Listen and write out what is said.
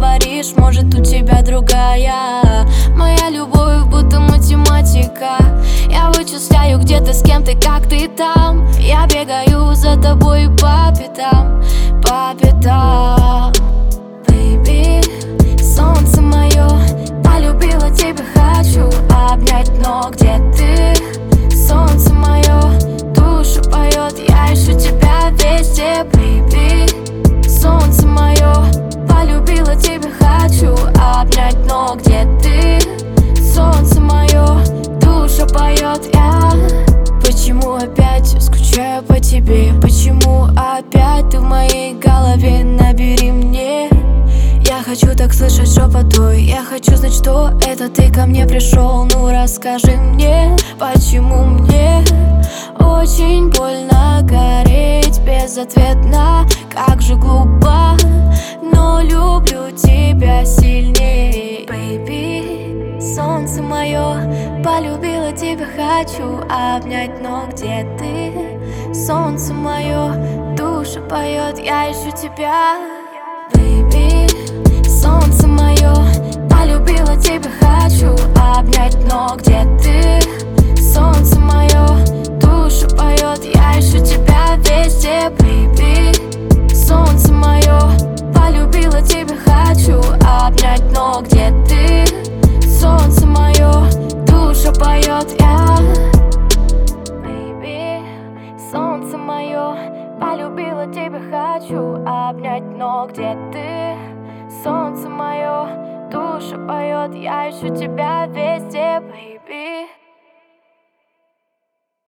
говоришь, может у тебя другая. Моя любовь будто математика. Я вычисляю, где ты, с кем ты, как ты там. Я бегаю за тобой по пятам, по пятам. Baby, солнце мое, полюбила тебя, хочу обнять, но где ты? Солнце мое, душу поет, я ищу тебя везде, baby. Солнце мое, полюбила тебя, хочу обнять, но где ты? Солнце мое, душа поет, я. Почему опять скучаю по тебе? Почему опять ты в моей голове? Набери мне. Я хочу так слышать шепот твой. Я хочу знать, что это ты ко мне пришел. Ну расскажи мне, почему мне очень больно гореть безответно. Как же глупо, но люблю тебя сильнее, baby. Солнце мое, полюбила тебя, хочу обнять, но где ты? Солнце мое, душа поет, я ищу тебя, baby. Солнце мое, полюбила тебя, хочу обнять, но где ты? Солнце мое, душу поет, я ищу тебя везде, baby. Солнце мое, полюбила тебя, хочу обнять, но где ты? Солнце мое, душа поет, я. Baby, солнце мое, полюбила тебя, хочу обнять, но где ты? Солнце мое, душа поет, я ищу тебя везде, baby.